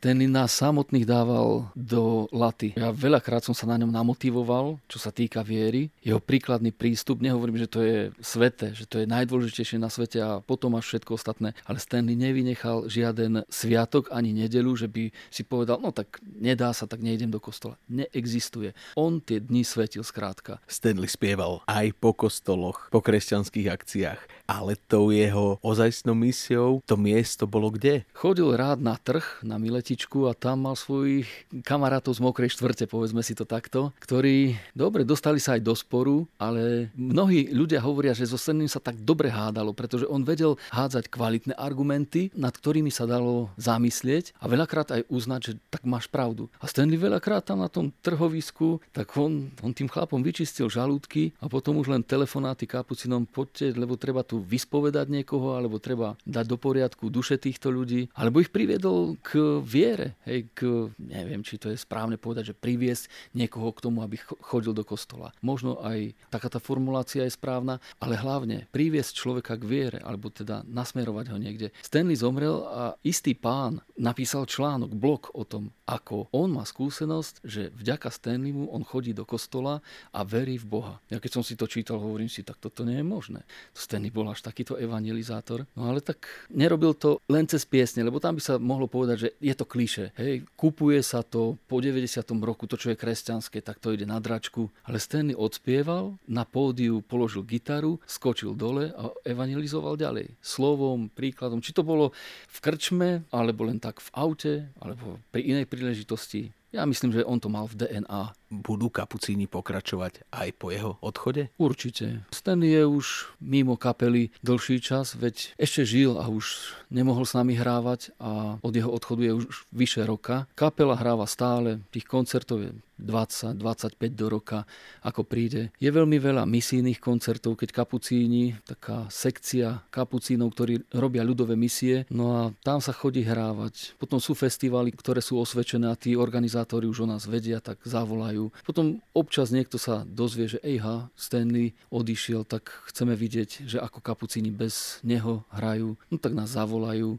Stanley nás samotných dával do laty. Ja veľakrát som sa na ňom namotivoval, čo sa týka viery. Jeho príkladný prístup, nehovorím, že to je sveté, že to je najdôležitejšie na svete a potom až všetko ostatné, ale Stanley nevynechal žiaden sviatok ani nedeľu, že by si povedal, no tak nedá sa, tak nejdem do kostola. Neexistuje. On tie dni svetil skrátka. Stanley spieval aj po kostoloch, po kresťanských akciách, ale tou jeho ozajstnou misiou to miesto bolo kde? Chodil rád na trh, na Miletičku a tam mal svojich kamarátov z Mokrej štvrte, povedzme si to takto, ktorí, dobre, dostali sa aj do sporu, ale mnohí ľudia hovoria, že so Stanleym sa tak dobre hádalo, pretože on vedel hádzať kvalitné argumenty, nad ktorými sa dalo zamyslieť a veľakrát aj uznať, že tak máš pravdu. A Stanley veľakrát tam na tom trhovisku, tak on tým chlapom vyčistil žalúdky a potom už len telefonáty kapucinom, poďte, lebo treba tu vyspovedať niekoho, alebo treba dať do poriadku duše týchto ľudí, alebo ich priviedol k viere, hej, neviem, či to je správne povedať, že priviesť niekoho k tomu, aby chodil do kostola. Možno aj taká tá formulácia je správna, ale hlavne priviesť človeka k viere, alebo teda nasmerovať ho niekde. Stanley zomrel a istý pán napísal článok, blog o tom, ako on má skúsenosť, že vďaka Stanleymu on chodí do kostola a verí v Boha. Ja keď som si to čítal, hovorím si, tak toto nie je možné. Stanley bol až takýto evangelizátor. No ale tak nerobil to len cez piesne, lebo tam by sa mohlo povedať, že je to klišé. Hej, kupuje sa to po 90. roku, to čo je kresťanské, tak to ide na dračku. Ale Stanley odspieval, na pódiu položil gitaru, skočil dole a evangelizoval ďalej. Slovom, príkladom. Či to bolo v krčme, alebo len tak v aute, alebo pri inej príležitosti. Ja myslím, že on to mal v DNA. Budú kapucíni pokračovať aj po jeho odchode? Určite. Stanley je už mimo kapely dlhší čas, veď ešte žil a už nemohol s nami hrávať a od jeho odchodu je už vyše roka. Kapela hráva stále, tých koncertov je 20-25 do roka, ako príde. Je veľmi veľa misijných koncertov, keď kapucíni, taká sekcia kapucínov, ktorí robia ľudové misie, no a tam sa chodí hrávať. Potom sú festivály, ktoré sú osvedčené a tí organizátori už o nás vedia, tak zavolajú. Potom občas niekto sa dozvie, že Stanley odišiel, tak chceme vidieť, že ako kapucíni bez neho hrajú. No tak nás zavolajú.